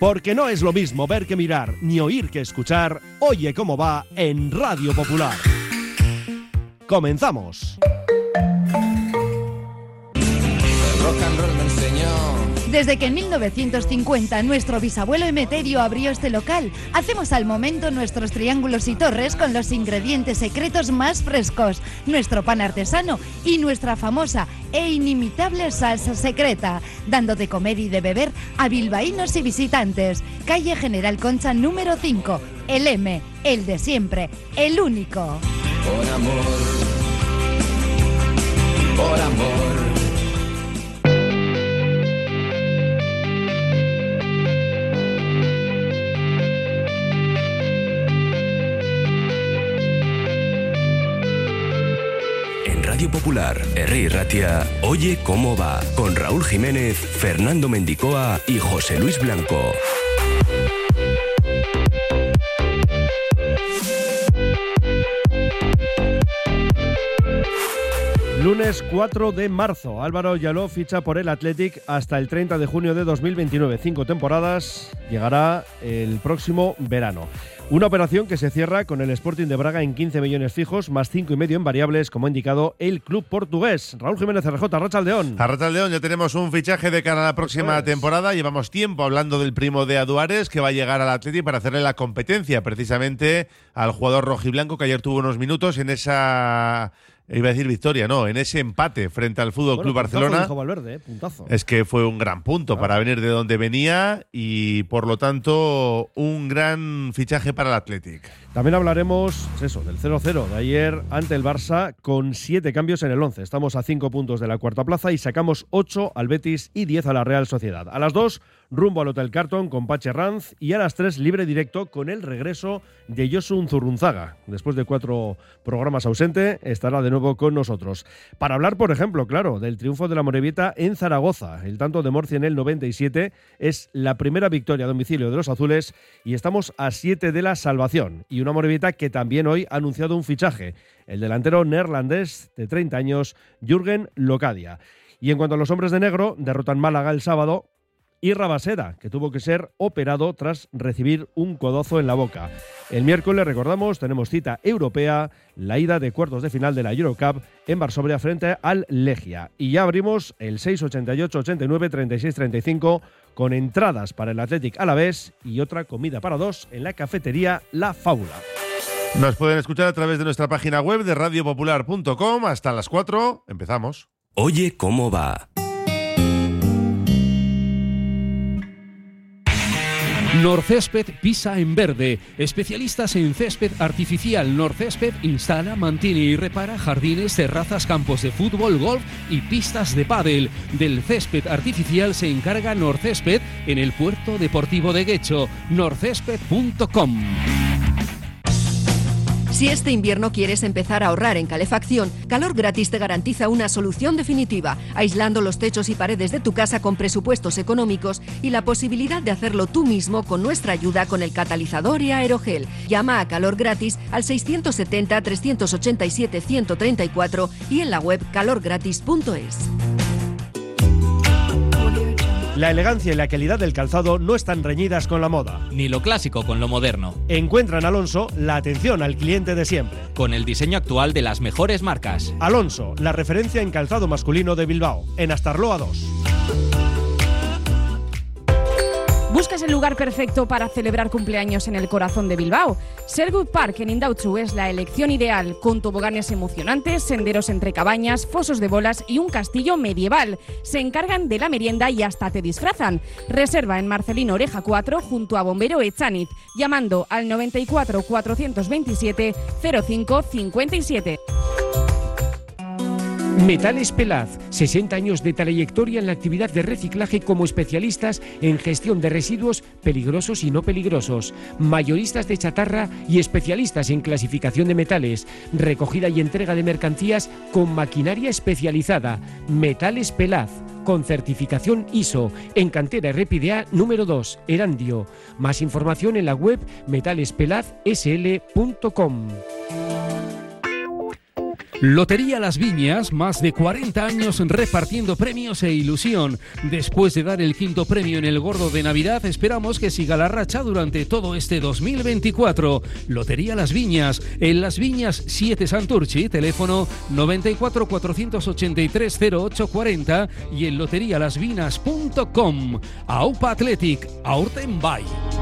Porque no es lo mismo ver que mirar, ni oír que escuchar. Oye cómo va en Radio Popular. Comenzamos. El rock and roll me enseñó. Desde que en 1950 nuestro bisabuelo Emeterio abrió este local, hacemos al momento nuestros triángulos y torres con los ingredientes secretos más frescos, nuestro pan artesano y nuestra famosa e inimitable salsa secreta, dando de comer y de beber a bilbaínos y visitantes. Calle General Concha número 5, el M, el de siempre, el único. Por amor, por amor. Radio Popular, Herri Ratia, Oye cómo va, con Raúl Jiménez, Fernando Mendicoa y José Luis Blanco. Lunes 4 de marzo, Álvaro Yaló ficha por el Athletic hasta el 30 de junio de 2029. 5 temporadas, llegará el próximo verano. Una operación que se cierra con el Sporting de Braga en 15 millones fijos, más 5,5 en variables, como ha indicado el club portugués. Raúl Jiménez, RJ, Arrachaldeón. Arrachaldeón, ya tenemos un fichaje de cara a la próxima temporada. Llevamos tiempo hablando del primo de Aduares, que va a llegar al Athletic para hacerle la competencia precisamente al jugador rojiblanco, que ayer tuvo unos minutos en esa... Iba a decir victoria, no, en ese empate frente al Fútbol Club Barcelona. Dijo Valverde, puntazo. Es que fue un gran punto para venir de donde venía y, por lo tanto, un gran fichaje para el Athletic. También hablaremos del 0-0 de ayer ante el Barça con 7 cambios en el 11. Estamos a 5 puntos de la cuarta plaza y sacamos 8 al Betis y 10 a la Real Sociedad. A las 2, rumbo al Hotel Carton con Pache Ranz y a las 3, libre directo con el regreso de Josu Zurrunzaga. Después de 4 programas ausente, estará de nuevo con nosotros. Para hablar, por ejemplo, claro, del triunfo de la Morevieta en Zaragoza. El tanto de Morcia en el 97 es la primera victoria a domicilio de los azules y estamos a 7 de la salvación. Y una Morevieta que también hoy ha anunciado un fichaje, el delantero neerlandés de 30 años, Jürgen Locadia. Y en cuanto a los hombres de negro, derrotan Málaga el sábado y Rabaseda, que tuvo que ser operado tras recibir un codazo en la boca. El miércoles, recordamos, tenemos cita europea, la ida de cuartos de final de la Eurocup en Varsovia frente al Legia. Y ya abrimos el 688 89 36 35 con entradas para el Athletic Alavés y otra comida para 2 en la cafetería La Fábula. Nos pueden escuchar a través de nuestra página web de radiopopular.com. Hasta las 4, empezamos. Oye cómo va. Norcésped pisa en verde. Especialistas en césped artificial. Norcésped instala, mantiene y repara jardines, terrazas, campos de fútbol, golf y pistas de pádel. Del césped artificial se encarga Norcésped en el puerto deportivo de Guecho. Norcésped.com. Si este invierno quieres empezar a ahorrar en calefacción, Calor Gratis te garantiza una solución definitiva, aislando los techos y paredes de tu casa con presupuestos económicos y la posibilidad de hacerlo tú mismo con nuestra ayuda con el catalizador y aerogel. Llama a Calor Gratis al 670 387 134 y en la web calorgratis.es. La elegancia y la calidad del calzado no están reñidas con la moda. Ni lo clásico con lo moderno. Encuentra en Alonso la atención al cliente de siempre. Con el diseño actual de las mejores marcas. Alonso, la referencia en calzado masculino de Bilbao, en Astarloa 2. ¿Buscas el lugar perfecto para celebrar cumpleaños en el corazón de Bilbao? Sherwood Park en Indautxu es la elección ideal, con toboganes emocionantes, senderos entre cabañas, fosos de bolas y un castillo medieval. Se encargan de la merienda y hasta te disfrazan. Reserva en Marcelino Oreja 4 junto a Bombero Echaniz, llamando al 94 427 05 57. Metales Pelaz, 60 años de trayectoria en la actividad de reciclaje como especialistas en gestión de residuos peligrosos y no peligrosos, mayoristas de chatarra y especialistas en clasificación de metales, recogida y entrega de mercancías con maquinaria especializada. Metales Pelaz, con certificación ISO, en cantera RPDA número 2, Erandio. Más información en la web metalespelazsl.com. Lotería Las Viñas, más de 40 años repartiendo premios e ilusión. Después de dar el 5º premio en el Gordo de Navidad, esperamos que siga la racha durante todo este 2024. Lotería Las Viñas, en Las Viñas 7 Santurchi, teléfono 94 483 0840 y en loterialasvinas.com. Aupa Athletic, aurten bai.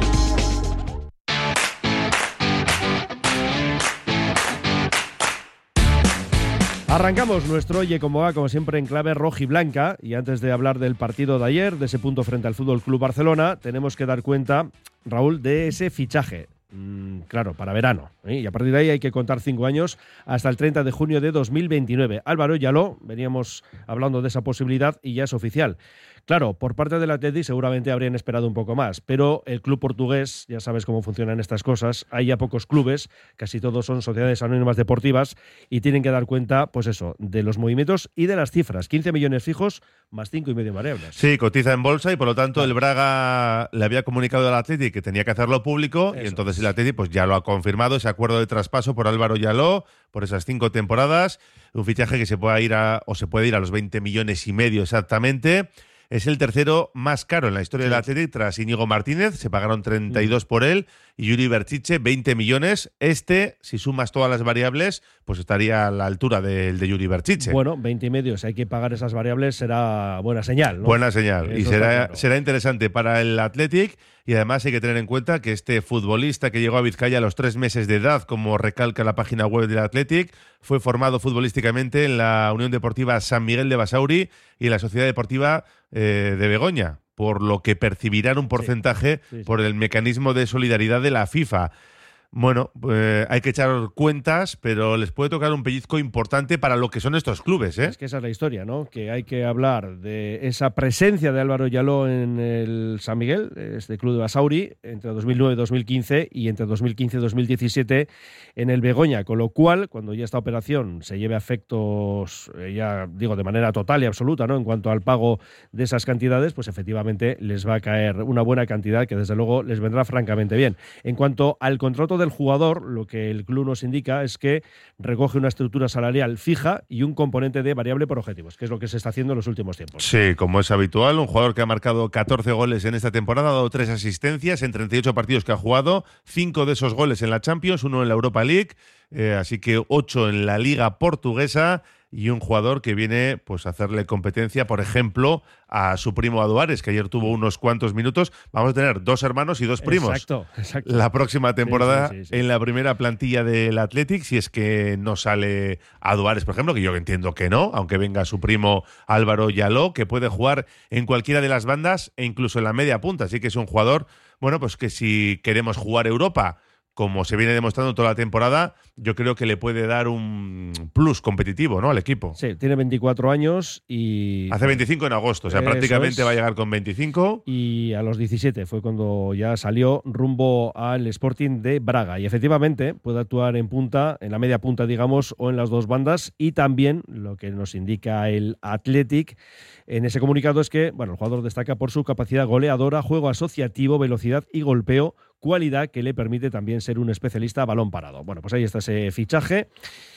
Arrancamos nuestro Oye Cómo Va, como siempre, en clave rojiblanca. Y antes de hablar del partido de ayer, de ese punto frente al Fútbol Club Barcelona, tenemos que dar cuenta, Raúl, de ese fichaje. Claro, para verano. Y a partir de ahí hay que contar 5 años hasta el 30 de junio de 2029. Álvaro Yaló, veníamos hablando de esa posibilidad y ya es oficial. Claro, por parte del Atleti seguramente habrían esperado un poco más, pero el club portugués, ya sabes cómo funcionan estas cosas, hay ya pocos clubes, casi todos son sociedades anónimas deportivas y tienen que dar cuenta, pues eso, de los movimientos y de las cifras. 15 millones fijos más 5,5 variables. Sí, cotiza en bolsa y por lo tanto el Braga le había comunicado al Atleti que tenía que hacerlo público y entonces el Atleti pues ya lo ha confirmado, ese acuerdo de traspaso por Álvaro Yaló por esas 5 temporadas, un fichaje que se puede ir a los 20 millones y medio exactamente. Es el tercero más caro en la historia del Athletic tras Íñigo Martínez, se pagaron 32 por él, y Yuri Berchiche 20 millones. Si sumas todas las variables, pues estaría a la altura del de Yuri Berchiche. Bueno, 20 y medio, si hay que pagar esas variables será buena señal, ¿no? Buena señal, eso y será interesante para el Athletic, y además hay que tener en cuenta que este futbolista que llegó a Vizcaya a los 3 meses de edad, como recalca la página web del Athletic, fue formado futbolísticamente en la Unión Deportiva San Miguel de Basauri y en la Sociedad Deportiva de Begoña, por lo que percibirán un porcentaje por el mecanismo de solidaridad de la FIFA. Bueno, hay que echar cuentas, pero les puede tocar un pellizco importante para lo que son estos clubes, ¿eh? Es que esa es la historia, ¿no? Que hay que hablar de esa presencia de Álvaro Yaló en el San Miguel, este club de Basauri, entre 2009 y 2015 y entre 2015 y 2017 en el Begoña, con lo cual, cuando ya esta operación se lleve a efectos, ya digo, de manera total y absoluta, ¿no? En cuanto al pago de esas cantidades, pues efectivamente les va a caer una buena cantidad que desde luego les vendrá francamente bien. En cuanto al contrato del jugador, lo que el club nos indica es que recoge una estructura salarial fija y un componente de variable por objetivos, que es lo que se está haciendo en los últimos tiempos. Sí, como es habitual, un jugador que ha marcado 14 goles en esta temporada, ha dado 3 asistencias en 38 partidos que ha jugado, 5 de esos goles en la Champions, 1 en la Europa League, así que 8 en la Liga Portuguesa, y un jugador que viene pues a hacerle competencia, por ejemplo, a su primo Aduares, que ayer tuvo unos cuantos minutos. Vamos a tener 2 hermanos y 2 primos. Exacto. La próxima temporada en la primera plantilla del Athletic, si es que no sale Aduares, por ejemplo, que yo entiendo que no, aunque venga su primo Álvaro Yaló, que puede jugar en cualquiera de las bandas e incluso en la media punta. Así que es un jugador, bueno, pues que si queremos jugar Europa, como se viene demostrando toda la temporada, yo creo que le puede dar un plus competitivo, ¿no?, al equipo. Sí, tiene 24 años y... Hace 25 en agosto, o sea, prácticamente va a llegar con 25. Y a los 17 fue cuando ya salió rumbo al Sporting de Braga. Y efectivamente puede actuar en punta, en la media punta, digamos, o en las 2 bandas. Y también lo que nos indica el Athletic en ese comunicado es que, bueno, el jugador destaca por su capacidad goleadora, juego asociativo, velocidad y golpeo, cualidad que le permite también ser un especialista a balón parado. Bueno, pues ahí está ese fichaje.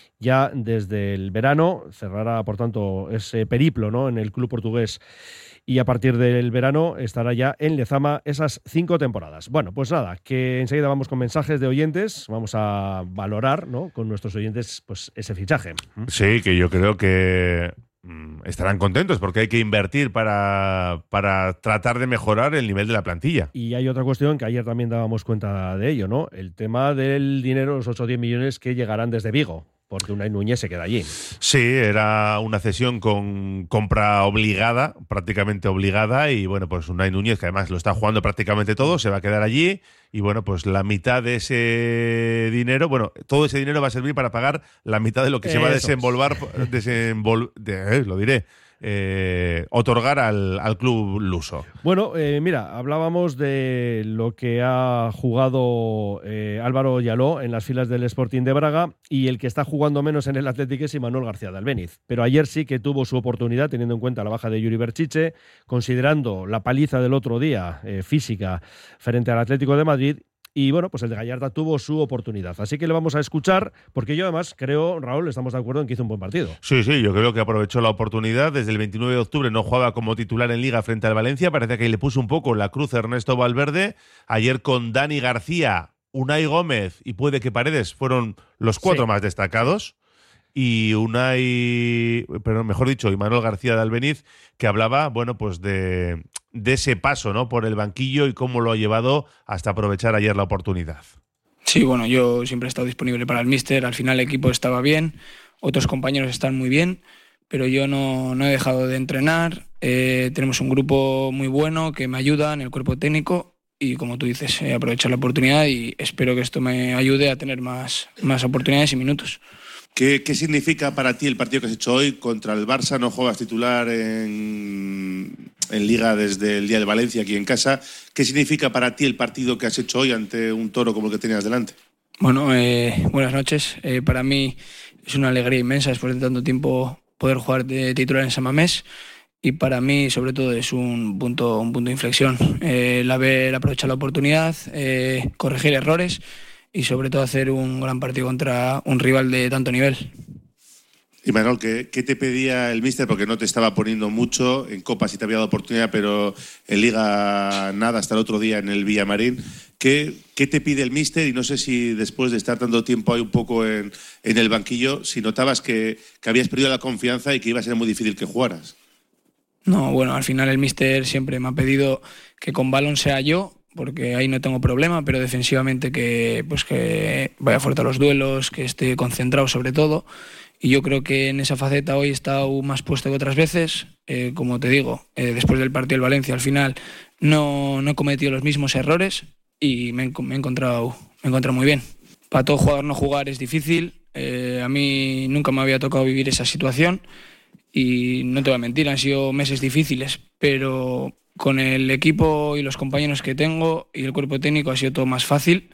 Ya desde el verano cerrará, por tanto, ese periplo, ¿no?, en el club portugués, y a partir del verano estará ya en Lezama esas 5 temporadas. Bueno, pues nada, que enseguida vamos con mensajes de oyentes, vamos a valorar, ¿no?, con nuestros oyentes, pues ese fichaje. Sí, que yo creo que estarán contentos porque hay que invertir para tratar de mejorar el nivel de la plantilla. Y hay otra cuestión que ayer también dábamos cuenta de ello, ¿no? El tema del dinero, los 8 o 10 millones que llegarán desde Vigo, porque Unai Núñez se queda allí. Sí, era una cesión con compra obligada, prácticamente obligada, y bueno, pues Unai Núñez, que además lo está jugando prácticamente todo, se va a quedar allí, y bueno, pues la mitad de ese dinero, bueno, todo ese dinero va a servir para pagar la mitad de lo que se va a otorgar al club luso. Bueno, mira, hablábamos de lo que ha jugado Álvaro Yaló en las filas del Sporting de Braga, y el que está jugando menos en el Athletic es Imanol García de Albéniz. Pero ayer sí que tuvo su oportunidad, teniendo en cuenta la baja de Yuri Berchiche, considerando la paliza del otro día física frente al Atlético de Madrid, y bueno, pues el de Gallarta tuvo su oportunidad. Así que le vamos a escuchar, porque yo además creo, Raúl, estamos de acuerdo en que hizo un buen partido. Sí, yo creo que aprovechó la oportunidad. Desde el 29 de octubre no jugaba como titular en Liga frente al Valencia, parece que ahí le puso un poco la cruz Ernesto Valverde. Ayer con Dani García, Unai Gómez y puede que Paredes fueron los 4 más destacados. Y Imanol García de Albeniz, que hablaba, bueno, pues de ese paso, ¿no?, por el banquillo y cómo lo ha llevado hasta aprovechar ayer la oportunidad. Sí, bueno, yo siempre he estado disponible para el míster. Al final el equipo estaba bien, otros compañeros están muy bien, pero yo no he dejado de entrenar. Tenemos un grupo muy bueno que me ayuda en el cuerpo técnico y, como tú dices, aprovechar la oportunidad y espero que esto me ayude a tener más oportunidades y minutos. ¿Qué significa para ti el partido que has hecho hoy contra el Barça? No juegas titular en Liga desde el día del Valencia, aquí en casa. ¿Qué significa para ti el partido que has hecho hoy ante un Toro como el que tenías delante? Bueno, buenas noches. Para mí es una alegría inmensa después de tanto tiempo poder jugar de titular en San Mamés, y para mí sobre todo es un punto de inflexión. El haber aprovechado la oportunidad, corregir errores y sobre todo hacer un gran partido contra un rival de tanto nivel. Y Manuel, ¿qué te pedía el míster? Porque no te estaba poniendo mucho, en Copa sí te había dado oportunidad, pero en Liga nada, hasta el otro día en el Villamarín. ¿Qué te pide el míster? Y no sé si después de estar tanto tiempo ahí un poco en el banquillo, si notabas que habías perdido la confianza y que iba a ser muy difícil que jugaras. No, bueno, al final el míster siempre me ha pedido que con balón sea yo, porque ahí no tengo problema, pero defensivamente que vaya fuerte a los duelos, que esté concentrado sobre todo. Y yo creo que en esa faceta hoy he estado más puesto que otras veces. Como te digo, después del partido del Valencia al final no he cometido los mismos errores y me he encontrado muy bien. Para todo jugador no jugar es difícil. A mí nunca me había tocado vivir esa situación y no te voy a mentir, han sido meses difíciles, pero con el equipo y los compañeros que tengo y el cuerpo técnico ha sido todo más fácil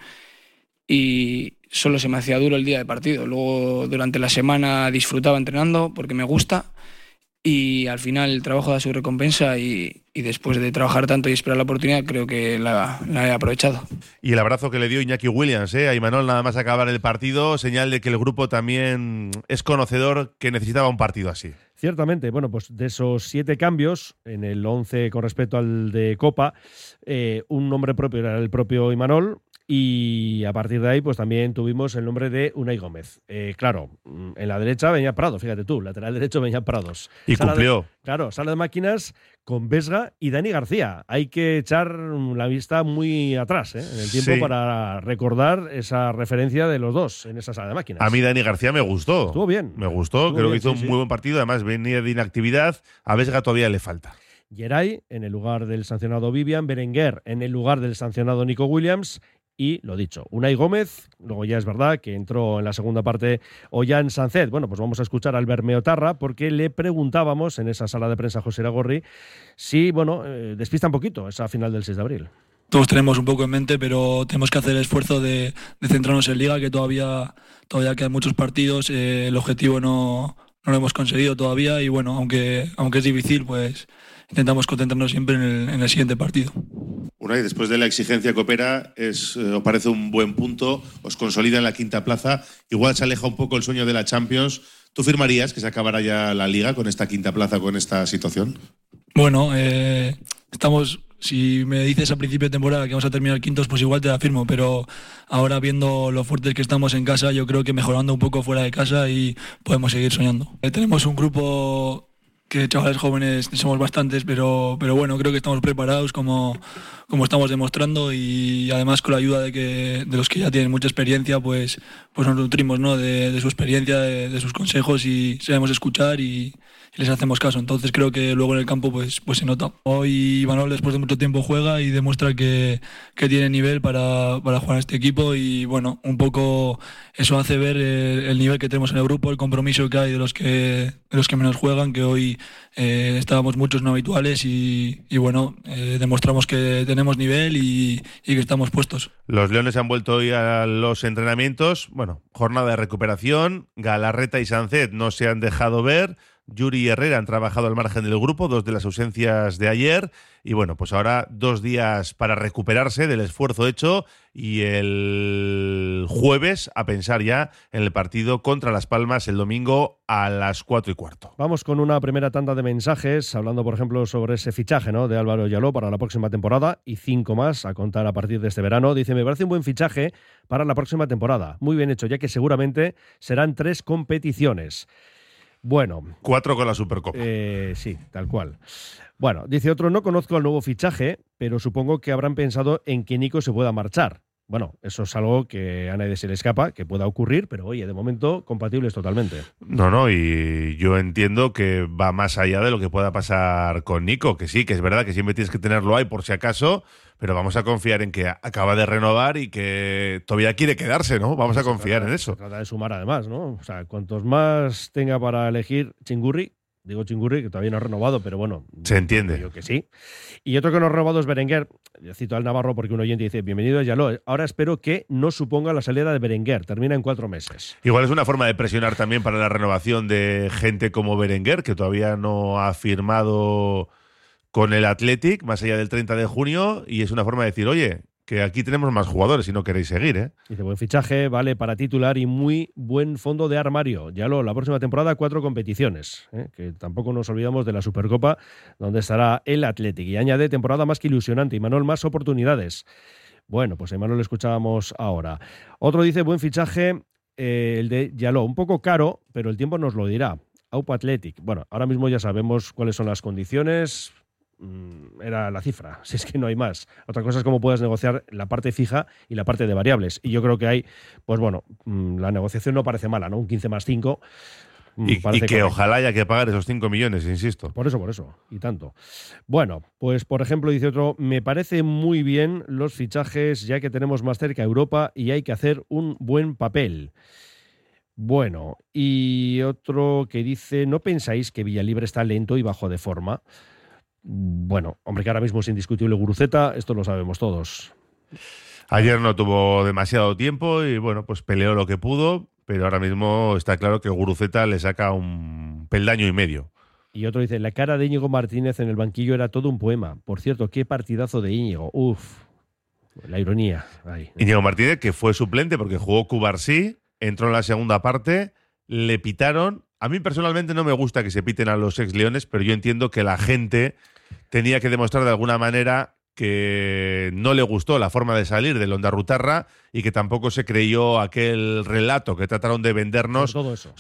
y solo se me hacía duro el día de partido. Luego durante la semana disfrutaba entrenando porque me gusta y al final el trabajo da su recompensa y después de trabajar tanto y esperar la oportunidad creo que la he aprovechado. Y el abrazo que le dio Iñaki Williams a Imanol nada más acabar el partido, señal de que el grupo también es conocedor que necesitaba un partido así. Ciertamente, bueno, pues de esos 7 cambios en el 11 con respecto al de Copa, un nombre propio era el propio Imanol y a partir de ahí pues también tuvimos el nombre de Unai Gómez. Claro, en la derecha venía Prados, fíjate tú, lateral derecho venía Prados. Y cumplió. Sala de máquinas con Vesga y Dani García. Hay que echar la vista muy atrás en el tiempo para recordar esa referencia de los dos en esa sala de máquinas. A mí Dani García me gustó. Estuvo bien. Me gustó, creo que hizo un muy buen partido. Además venía de inactividad. A Vesga todavía le falta. Geray en el lugar del sancionado Vivian, Berenguer en el lugar del sancionado Nico Williams y, lo dicho, Unai Gómez. Luego ya es verdad que entró en la segunda parte Ollán Sancet. Bueno, pues vamos a escuchar al Bermeo Tarra porque le preguntábamos en esa sala de prensa a José Iragorri si, despista un poquito esa final del 6 de abril. Todos tenemos un poco en mente, pero tenemos que hacer el esfuerzo de centrarnos en Liga, que todavía quedan muchos partidos. El objetivo no lo hemos conseguido todavía y bueno, aunque es difícil, pues intentamos concentrarnos siempre en el siguiente partido. Unai, después de la exigencia que opera, os parece un buen punto, os consolida en la quinta plaza, igual se aleja un poco el sueño de la Champions. ¿Tú firmarías que se acabara ya la Liga con esta quinta plaza, con esta situación? Bueno, si me dices a principio de temporada que vamos a terminar quintos, pues igual te la firmo, pero ahora viendo lo fuertes que estamos en casa, yo creo que mejorando un poco fuera de casa y podemos seguir soñando. Tenemos un grupo que chavales jóvenes somos bastantes, pero bueno, creo que estamos preparados como estamos demostrando y además con la ayuda de los que ya tienen mucha experiencia, pues nos nutrimos, ¿no?, de su experiencia, de sus consejos y sabemos escuchar y les hacemos caso. Entonces creo que luego en el campo pues se nota. Hoy Imanol después de mucho tiempo juega y demuestra que tiene nivel para jugar a este equipo y bueno, un poco eso hace ver el nivel que tenemos en el grupo, el compromiso que hay de los que menos juegan, que hoy estábamos muchos no habituales y bueno, demostramos que tenemos nivel y que estamos puestos. Los Leones han vuelto hoy a los entrenamientos. Bueno, jornada de recuperación. Galarreta y Sancet no se han dejado ver. Yuri y Herrera han trabajado al margen del grupo, 2 de las ausencias de ayer. Y bueno, pues ahora 2 días para recuperarse del esfuerzo hecho y el jueves a pensar ya en el partido contra Las Palmas el domingo a las 4:15. Vamos con una primera tanda de mensajes, hablando, por ejemplo, sobre ese fichaje, ¿no?, de Álvaro Yaló para la próxima temporada y 5 más a contar a partir de este verano. Dice, me parece un buen fichaje para la próxima temporada. Muy bien hecho, ya que seguramente serán 3 competiciones. Bueno. 4 con la Supercopa. Sí, tal cual. Bueno, dice otro, no conozco al nuevo fichaje, pero supongo que habrán pensado en que Nico se pueda marchar. Bueno, eso es algo que a nadie se le escapa, que pueda ocurrir, pero oye, de momento compatibles totalmente. No, y yo entiendo que va más allá de lo que pueda pasar con Nico, que sí, que es verdad que siempre tienes que tenerlo ahí por si acaso, pero vamos a confiar en que acaba de renovar y que todavía quiere quedarse, ¿no? Vamos a confiar en eso. Se trata de sumar además, ¿no? O sea, cuantos más tenga para elegir Chingurri, digo Chingurri, que todavía no ha renovado, pero bueno. Se entiende. Yo que sí. Y otro que no ha renovado es Berenguer. Yo cito al Navarro porque un oyente dice, bienvenido a Yaló. Ahora espero que no suponga la salida de Berenguer. Termina en 4 meses. Igual es una forma de presionar también para la renovación de gente como Berenguer, que todavía no ha firmado con el Athletic, más allá del 30 de junio, y es una forma de decir, oye, que aquí tenemos más jugadores si no queréis seguir, ¿eh? Dice, buen fichaje, vale para titular y muy buen fondo de armario. Yaló, la próxima temporada 4 competiciones, que tampoco nos olvidamos de la Supercopa, donde estará el Athletic. Y añade, temporada más que ilusionante, y Manuel, más oportunidades. Bueno, pues a Manuel lo escuchábamos ahora. Otro dice, buen fichaje, el de Yaló, un poco caro, pero el tiempo nos lo dirá. Aupa Athletic. Bueno, ahora mismo ya sabemos cuáles son las condiciones. Era la cifra, si es que no hay más. Otra cosa es cómo puedes negociar la parte fija y la parte de variables. Y yo creo que hay, pues bueno, la negociación no parece mala, ¿no? Un 15 más 5. Y que correcto. Ojalá haya que pagar esos 5 millones, insisto. Por eso, y tanto. Bueno, pues por ejemplo, dice otro, me parece muy bien los fichajes, ya que tenemos más cerca a Europa y hay que hacer un buen papel. Bueno, y otro que dice, ¿no pensáis que Villalibre está lento y bajo de forma? Bueno, hombre, que ahora mismo es indiscutible Guruceta, esto lo sabemos todos. Ayer no tuvo demasiado tiempo y bueno, pues peleó lo que pudo, pero ahora mismo está claro que Guruceta le saca un peldaño y medio. Y otro dice, la cara de Íñigo Martínez en el banquillo era todo un poema. Por cierto, qué partidazo de Íñigo. Uf, la ironía. Ahí. Íñigo Martínez, que fue suplente porque jugó Cubarsí, entró en la segunda parte, le pitaron. A mí personalmente no me gusta que se piten a los ex-leones, pero yo entiendo que la gente tenía que demostrar de alguna manera que no le gustó la forma de salir del Ondarrutarra y que tampoco se creyó aquel relato que trataron de vendernos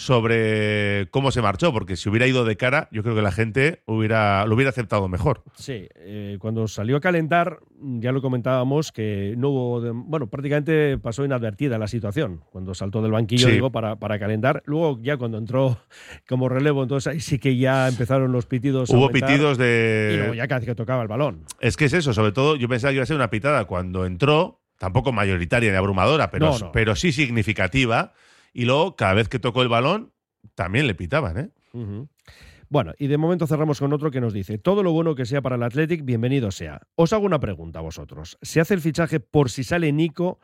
sobre cómo se marchó, porque si hubiera ido de cara, yo creo que la gente lo hubiera aceptado mejor. Sí, cuando salió a calentar, ya lo comentábamos, que no hubo, prácticamente pasó inadvertida la situación, cuando saltó del banquillo, sí, digo, para calentar. Luego ya cuando entró como relevo, entonces ahí sí que ya empezaron los pitidos. Hubo pitidos y luego ya casi que tocaba el balón. Es que es eso, sobre todo yo pensaba que iba a ser una pitada cuando entró, tampoco mayoritaria ni abrumadora, pero sí significativa, y luego cada vez que tocó el balón también le pitaban, ¿eh? Uh-huh. Bueno, y de momento cerramos con otro que nos dice, todo lo bueno que sea para el Athletic, bienvenido sea. Os hago una pregunta a vosotros. ¿Se hace el fichaje por si sale Nico?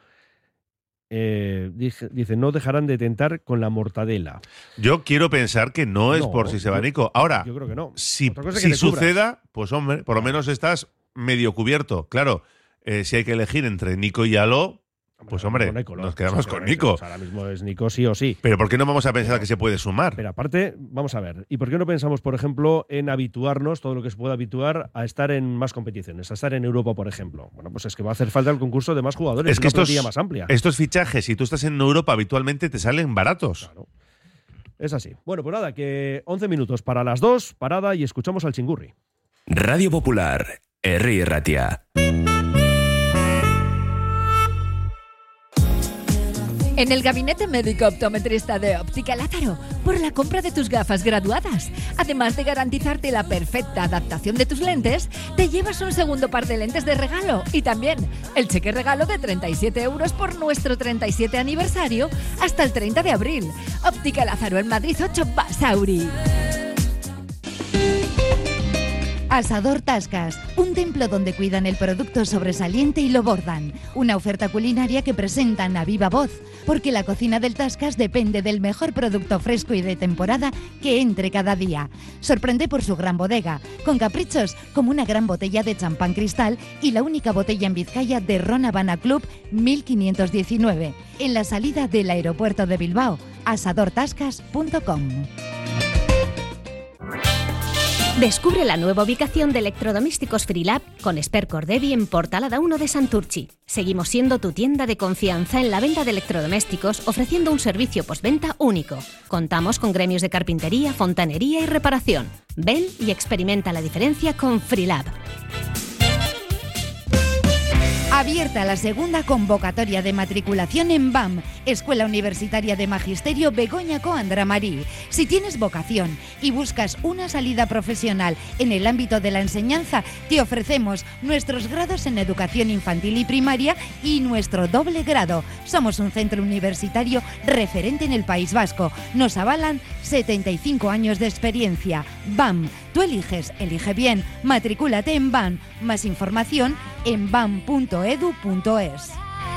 Dice, no dejarán de tentar con la mortadela. Yo quiero pensar que no es por si se va Nico. Ahora, yo creo que no. Si suceda, pues hombre, por lo menos estás medio cubierto. Claro, si hay que elegir entre Nico y Yaló, pues hombre, nos quedamos con Nico. Ahora mismo es Nico sí o sí. Pero ¿por qué no vamos a pensar que se puede sumar? Pero aparte, vamos a ver, ¿y por qué no pensamos, por ejemplo, en habituarnos, todo lo que se pueda habituar, a estar en más competiciones, a estar en Europa, por ejemplo? Bueno, pues es que va a hacer falta el concurso de más jugadores, es que una plantilla más amplia. Estos fichajes, si tú estás en Europa, habitualmente te salen baratos. Claro. Es así. Bueno, pues nada, que 11 minutos para las 2, parada y escuchamos al Chingurri. Radio Popular, Herri Ratia. En el gabinete médico optometrista de Óptica Lázaro, por la compra de tus gafas graduadas, además de garantizarte la perfecta adaptación de tus lentes, te llevas un segundo par de lentes de regalo y también el cheque regalo de 37 € por nuestro 37 aniversario hasta el 30 de abril. Óptica Lázaro en Madrid 8, Basauri. Asador Tascas, un templo donde cuidan el producto sobresaliente y lo bordan. Una oferta culinaria que presentan a viva voz. porque la cocina del Tascas depende del mejor producto fresco y de temporada que entre cada día. Sorprende por su gran bodega, con caprichos como una gran botella de champán cristal y la única botella en Vizcaya de Ron Habana Club 1519, en la salida del aeropuerto de Bilbao, asadortascas.com. Descubre la nueva ubicación de electrodomésticos Freelab con Espercor Devi en Portalada 1 de Santurchi. Seguimos siendo tu tienda de confianza en la venta de electrodomésticos, ofreciendo un servicio postventa único. Contamos con gremios de carpintería, fontanería y reparación. Ven y experimenta la diferencia con Freelab. Abierta la segunda convocatoria de matriculación en BAM, Escuela Universitaria de Magisterio Begoña Coandra Marí. Si tienes vocación y buscas una salida profesional en el ámbito de la enseñanza, te ofrecemos nuestros grados en educación infantil y primaria y nuestro doble grado. Somos un centro universitario referente en el País Vasco. Nos avalan 75 años de experiencia. BAM, tú eliges, elige bien. Matricúlate en BAM. Más información en bam.edu.es.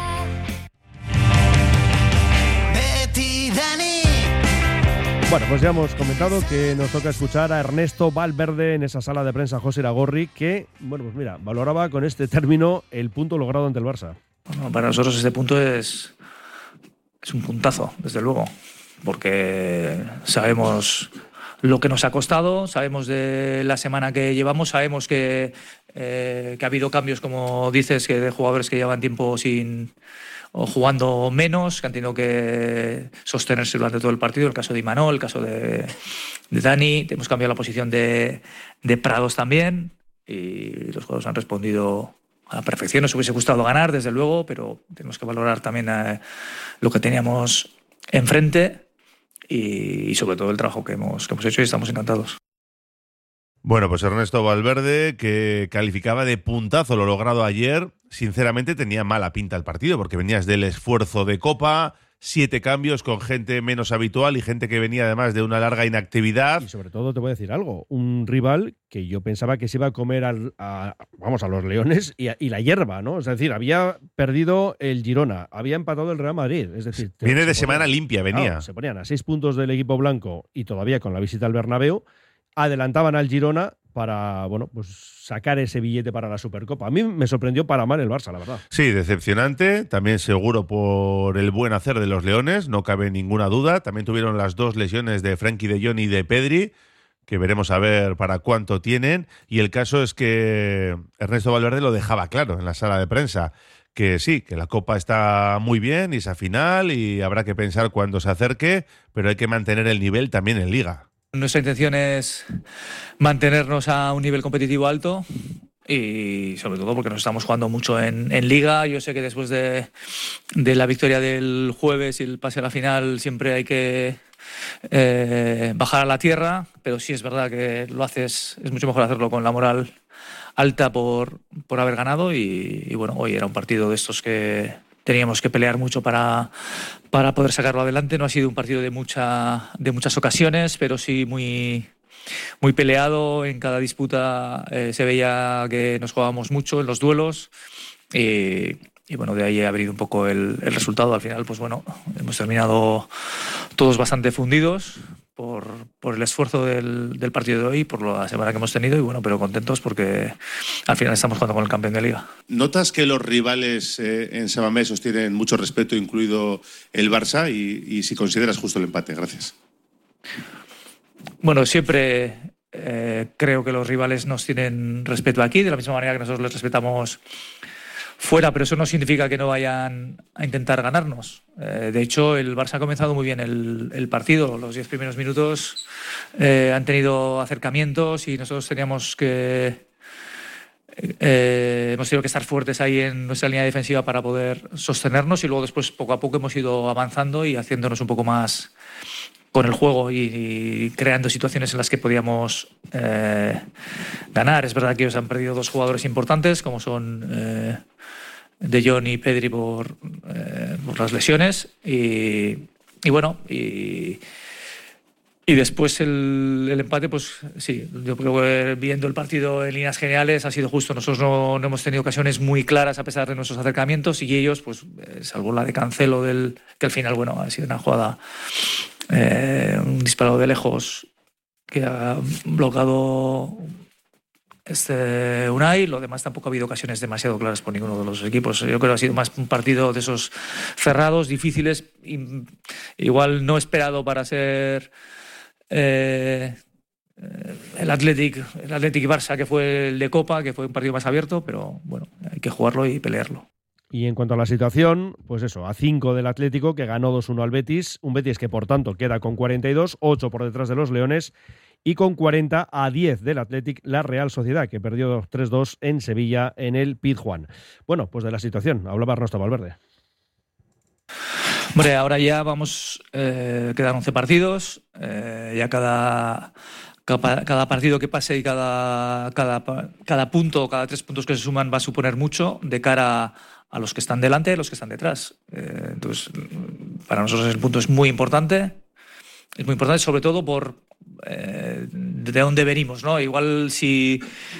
Bueno, pues ya hemos comentado que nos toca escuchar a Ernesto Valverde en esa sala de prensa José Iragorri, que, bueno, pues mira, valoraba con este término el punto logrado ante el Barça. Bueno, para nosotros este punto es un puntazo, desde luego, porque sabemos lo que nos ha costado, sabemos de la semana que llevamos, sabemos que ha habido cambios, como dices, que de jugadores que llevan tiempo sin o jugando menos, que han tenido que sostenerse durante todo el partido, el caso de Imanol, el caso de Dani. Hemos cambiado la posición de Prados también y los jugadores han respondido a la perfección. Nos hubiese gustado ganar, desde luego, pero tenemos que valorar también lo que teníamos enfrente y sobre todo el trabajo que hemos hecho, y estamos encantados. Bueno, pues Ernesto Valverde, que calificaba de puntazo lo logrado ayer. Sinceramente tenía mala pinta el partido, porque venías del esfuerzo de Copa, 7 cambios con gente menos habitual y gente que venía además de una larga inactividad. Y sobre todo te voy a decir algo, un rival que yo pensaba que se iba a comer a los Leones y la hierba, ¿no? Es decir, había perdido el Girona, había empatado el Real Madrid. Es decir, viene de semana limpia, venía. Claro, se ponían a 6 puntos del equipo blanco y todavía con la visita al Bernabéu adelantaban al Girona para, bueno, pues sacar ese billete para la Supercopa. A mí me sorprendió para mal el Barça, la verdad. Sí, decepcionante, también seguro por el buen hacer de los Leones, no cabe ninguna duda. También tuvieron las 2 lesiones de Frenkie de Jong y de Pedri, que veremos a ver para cuánto tienen. Y el caso es que Ernesto Valverde lo dejaba claro en la sala de prensa, que sí, que la Copa está muy bien y esa final y habrá que pensar cuándo se acerque, pero hay que mantener el nivel también en Liga. Nuestra intención es mantenernos a un nivel competitivo alto y sobre todo porque nos estamos jugando mucho en Liga. Yo sé que después de la victoria del jueves y el pase a la final siempre hay que bajar a la tierra, pero sí es verdad que es mucho mejor hacerlo con la moral alta por haber ganado y bueno, hoy era un partido de estos que teníamos que pelear mucho para poder sacarlo adelante. No ha sido un partido de muchas ocasiones, pero sí muy, muy peleado. En cada disputa se veía que nos jugábamos mucho en los duelos y bueno, de ahí ha venido un poco el resultado. Al final, pues bueno, hemos terminado todos bastante fundidos por el esfuerzo del partido de hoy y por la semana que hemos tenido, y bueno, pero contentos porque al final estamos jugando con el campeón de Liga. ¿Notas que los rivales en San Mamés os tienen mucho respeto, incluido el Barça, y si consideras justo el empate? Gracias. Bueno, siempre creo que los rivales nos tienen respeto aquí, de la misma manera que nosotros les respetamos fuera, pero eso no significa que no vayan a intentar ganarnos. De hecho, el Barça ha comenzado muy bien el partido. Los 10 primeros minutos han tenido acercamientos y nosotros hemos tenido que estar fuertes ahí en nuestra línea defensiva para poder sostenernos, y luego después poco a poco hemos ido avanzando y haciéndonos un poco más con el juego y creando situaciones en las que podíamos ganar. Es verdad que ellos han perdido 2 jugadores importantes, como son De Jong y Pedri por las lesiones y bueno, y Y después el empate, pues sí, yo creo que viendo el partido en líneas generales ha sido justo. Nosotros no hemos tenido ocasiones muy claras a pesar de nuestros acercamientos, y ellos, pues salvo la de Cancelo, que al final, bueno, ha sido una jugada, un disparo de lejos que ha bloqueado Unai. Lo demás tampoco ha habido ocasiones demasiado claras por ninguno de los equipos. Yo creo que ha sido más un partido de esos cerrados, difíciles, igual no esperado para ser el Athletic y Barça, que fue el de Copa, que fue un partido más abierto, pero bueno, hay que jugarlo y pelearlo. Y en cuanto a la situación, pues eso, a 5 del Atlético, que ganó 2-1 al Betis, un Betis que por tanto queda con 42, 8 por detrás de los Leones, y con 40 a 10 del Athletic la Real Sociedad, que perdió 3-2 en Sevilla en el Pizjuán. Bueno, pues de la situación hablaba Ernesto Valverde. Hombre, ahora ya vamos, quedan 11 partidos, ya cada partido que pase y cada punto, cada 3 puntos que se suman va a suponer mucho de cara a los que están delante y a los que están detrás. Entonces, para nosotros el punto es muy importante sobre todo por de dónde venimos, ¿no? Igual si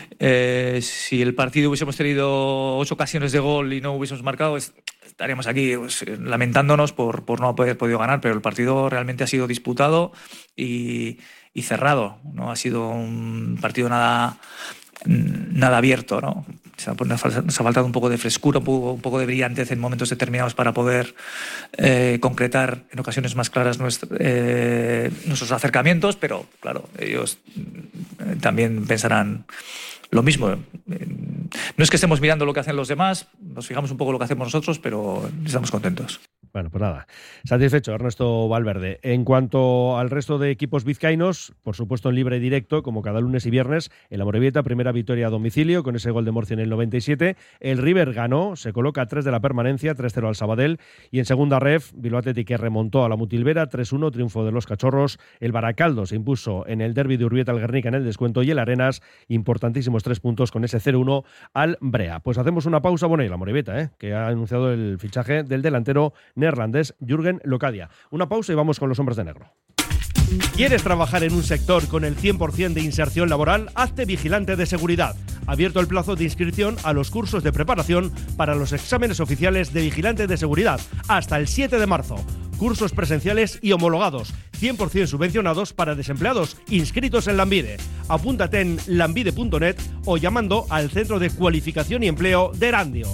el partido hubiésemos tenido 8 ocasiones de gol y no hubiésemos marcado, estaríamos aquí pues, lamentándonos por no haber podido ganar, pero el partido realmente ha sido disputado y cerrado. No ha sido un partido nada abierto, ¿no? Nos ha faltado un poco de frescura, un poco de brillantez en momentos determinados para poder concretar en ocasiones más claras nuestros acercamientos, pero claro, ellos también pensarán lo mismo. No es que estemos mirando lo que hacen los demás, nos fijamos un poco lo que hacemos nosotros, pero estamos contentos. Bueno, pues nada, satisfecho Ernesto Valverde. En cuanto al resto de equipos vizcaínos, por supuesto en libre y directo, como cada lunes y viernes, el Amorebieta, primera victoria a domicilio, con ese gol de Murcia en el 97. El River ganó, se coloca a 3 de la permanencia, 3-0 al Sabadell. Y en segunda ref, Bilbao Athletic, que remontó a la Mutilvera, 3-1, triunfo de los Cachorros. El Baracaldo se impuso en el derbi de Urbieta al Guernica en el descuento, y el Arenas, importantísimos 3 puntos con ese 0-1 al Brea. Pues hacemos una pausa, bueno, y el Amorebieta, que ha anunciado el fichaje del delantero neerlandés Jürgen Locadia. Una pausa y vamos con los hombres de negro. ¿Quieres trabajar en un sector con el 100% de inserción laboral? Hazte vigilante de seguridad. Abierto el plazo de inscripción a los cursos de preparación para los exámenes oficiales de vigilante de seguridad hasta el 7 de marzo. Cursos presenciales y homologados, 100% subvencionados para desempleados inscritos en Lanbide. Apúntate en lanbide.net o llamando al Centro de Cualificación y Empleo de Erandio.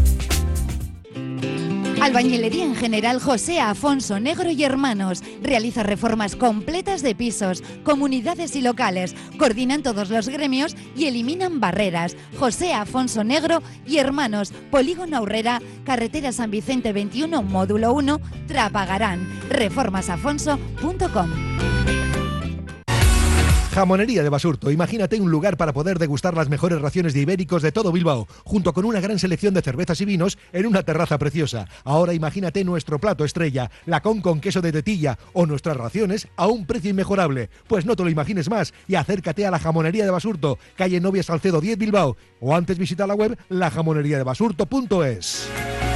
Albañilería en general José Afonso Negro y Hermanos. Realiza reformas completas de pisos, comunidades y locales. Coordinan todos los gremios y eliminan barreras. José Afonso Negro y Hermanos. Polígono Aurrera, carretera San Vicente 21, módulo 1, Trapagarán. Reformasafonso.com. Jamonería de Basurto. Imagínate un lugar para poder degustar las mejores raciones de ibéricos de todo Bilbao, junto con una gran selección de cervezas y vinos en una terraza preciosa. Ahora imagínate nuestro plato estrella, la con queso de tetilla, o nuestras raciones a un precio inmejorable. Pues no te lo imagines más y acércate a la Jamonería de Basurto, calle Novia Salcedo 10 Bilbao, o antes visita la web lajamoneriadebasurto.es.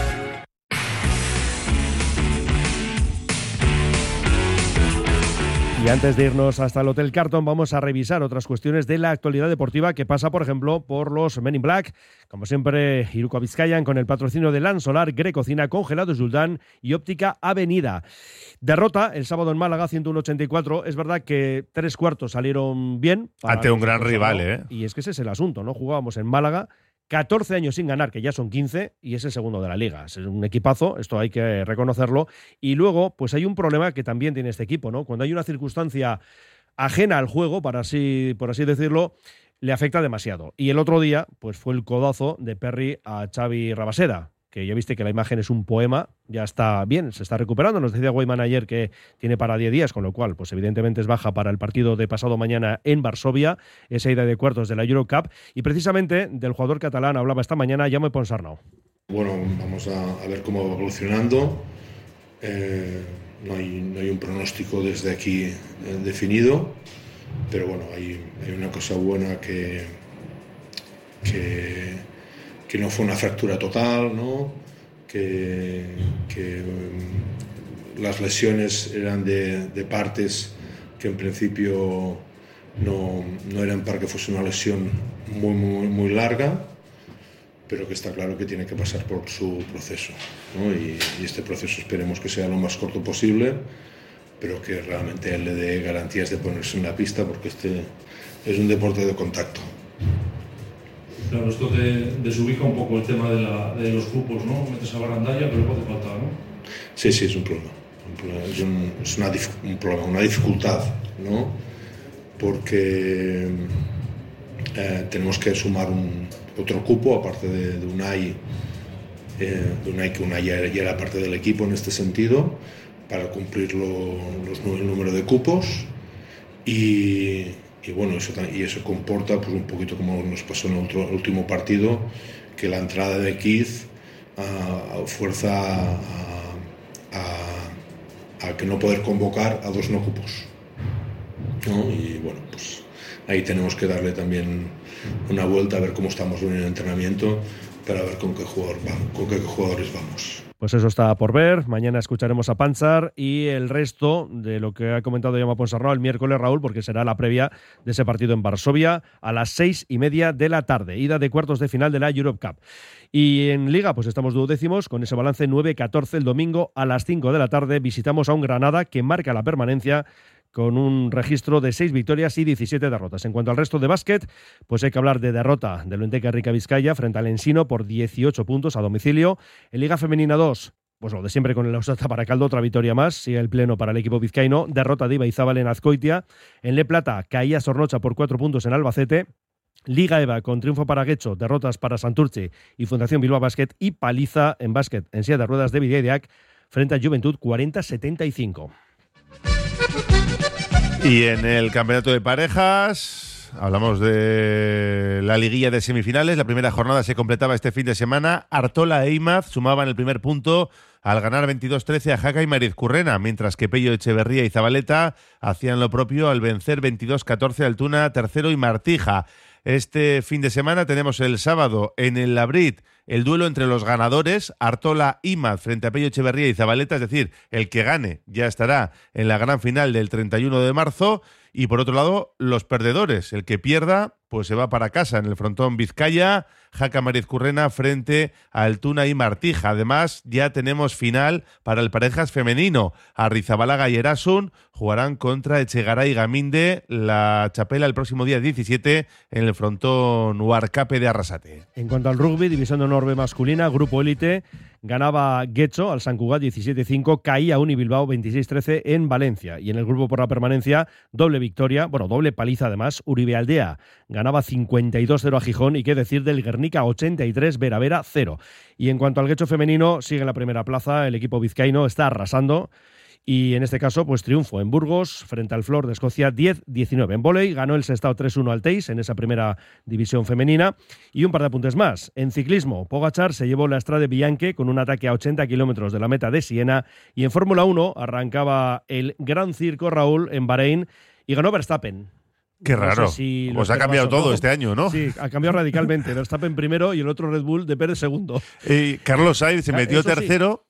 Y antes de irnos hasta el Hotel Carton, vamos a revisar otras cuestiones de la actualidad deportiva que pasa, por ejemplo, por los Men in Black. Como siempre, Iruko Vizcayan con el patrocinio de Lan Solar, Grecocina, Congelados Yuldán y Óptica Avenida. Derrota el sábado en Málaga, 101-84. Es verdad que 3 cuartos salieron bien. Ante un gran rival, Y es que ese es el asunto, ¿no? Jugábamos en Málaga, 14 años sin ganar, que ya son 15, y es el segundo de la Liga. Es un equipazo, esto hay que reconocerlo. Y luego, pues hay un problema que también tiene este equipo, ¿no? Cuando hay una circunstancia ajena al juego, por así decirlo, le afecta demasiado. Y el otro día, pues fue el codazo de Perry a Xavi Rabaseda, que ya viste que la imagen es un poema, ya está bien, se está recuperando. Nos decía Guayman ayer que tiene para 10 días, con lo cual, pues evidentemente es baja para el partido de pasado mañana en Varsovia, esa ida de cuartos de la Eurocup. Y precisamente del jugador catalán hablaba esta mañana Jaume Ponsarnau. Bueno, vamos a ver cómo va evolucionando. No hay un pronóstico desde aquí definido, pero bueno, hay una cosa buena que no fue una fractura total, ¿no? Que las lesiones eran de partes en principio no eran para que fuese una lesión muy larga, pero que está claro que tiene que pasar por su proceso, ¿no? Y este proceso esperemos que sea lo más corto posible, pero que realmente él le dé garantías de ponerse en la pista, porque este es un deporte de contacto. Claro, esto te desubica un poco el tema de los grupos, ¿no? Metes a Barandalla, pero puede faltar, ¿no? Sí, es un problema. Un problema, una dificultad, ¿no? Porque tenemos que sumar otro cupo, aparte de Unai, que Unai ya era parte del equipo en este sentido, para cumplir el número de cupos. Y bueno, eso comporta, pues, un poquito como nos pasó en el último partido, que la entrada de Keith fuerza a que no poder convocar a 2 no cupos, ¿no? Y bueno, pues ahí tenemos que darle también una vuelta a ver cómo estamos en el entrenamiento, para ver con qué jugadores vamos. Pues eso está por ver. Mañana escucharemos a Panchar y el resto de lo que ha comentado Jaume Ponsarnau el miércoles, Raúl, porque será la previa de ese partido en Varsovia a las 6:30 de la tarde, ida de cuartos de final de la Europe Cup. Y en Liga, pues estamos duodécimos con ese balance 9-14 el domingo a las 5 de la tarde. Visitamos a un Granada que marca la permanencia con un registro de 6 victorias y 17 derrotas. En cuanto al resto de básquet, pues hay que hablar de derrota del Benteca Rica Vizcaya frente al Ensino por 18 puntos a domicilio. En Liga Femenina 2, pues lo de siempre con el Lausata Baracaldo, otra victoria más, sigue el pleno para el equipo vizcaíno. Derrota de Ibaizábal en Azcoitia. En Le Plata caía Sornocha por 4 puntos en Albacete. Liga EVA con triunfo para Guecho, derrotas para Santurce y Fundación Bilbao Basket, y paliza en básquet en silla de ruedas de Bidaideac frente a Juventud 40-75. Y en el campeonato de parejas hablamos de la liguilla de semifinales. La primera jornada se completaba este fin de semana. Artola e Imaz sumaban el primer punto al ganar 22-13 a Jaca y Marizcurrena, mientras que Pello Echeverría y Zabaleta hacían lo propio al vencer 22-14 al Tuna Tercero y Martija. Este fin de semana tenemos el sábado en el Labrit el duelo entre los ganadores, Artola-Imaz frente a Pello Echeverría y Zabaleta, es decir, el que gane ya estará en la gran final del 31 de marzo. Y por otro lado, los perdedores, el que pierda, pues se va para casa en el frontón Vizcaya, Jaca Marizcurrena frente a Altuna y Martija. Además, ya tenemos final para el parejas femenino. Arrizabalaga y Erasun jugarán contra Echegaray y Gaminde, la Chapela, el próximo día 17 en el frontón Huarcape de Arrasate. En cuanto al rugby, división de honor B masculina, grupo élite, ganaba Guecho al Sant Cugat 17-5, caía Uni Bilbao 26-13 en Valencia. Y en el grupo por la permanencia, doble victoria, doble paliza además, Uribe Aldea ganaba 52-0 a Gijón, y qué decir del Guernica 83, Vera 0. Y en cuanto al Guecho femenino, sigue en la primera plaza, el equipo vizcaíno está arrasando. Y en este caso, pues triunfo en Burgos frente al Flor de Escocia 10-19. En vóley ganó el Sestao 3-1 al Teis en esa primera división femenina. Y un par de apuntes más. En ciclismo, Pogačar se llevó la Strade Bianche con un ataque a 80 kilómetros de la meta de Siena. Y en Fórmula 1 arrancaba el Gran Circo, Raúl, en Bahrein, y ganó Verstappen. Qué raro. No sé si pues ha cambiado todo este año, ¿no? Sí, ha cambiado radicalmente. Verstappen primero y el otro Red Bull de Pérez segundo. Carlos Sainz se metió Eso sí. tercero.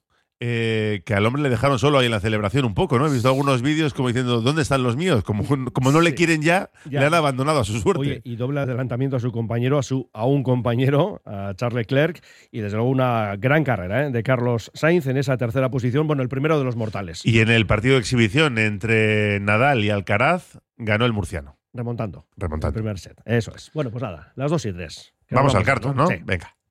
Que al hombre le dejaron solo ahí en la celebración un poco, ¿no? He visto algunos vídeos como diciendo, ¿dónde están los míos? Como no le quieren ya, le han abandonado a su suerte. Oye, y doble adelantamiento a su compañero, a un compañero, a Charles Leclerc, y desde luego una gran carrera de Carlos Sainz en esa tercera posición, el primero de los mortales. Y en el partido de exhibición entre Nadal y Alcaraz, ganó el murciano. Remontando. El primer set, eso es. Bueno, pues nada, las 2 y 3. Vamos al cartón, ¿no? Sí. Venga.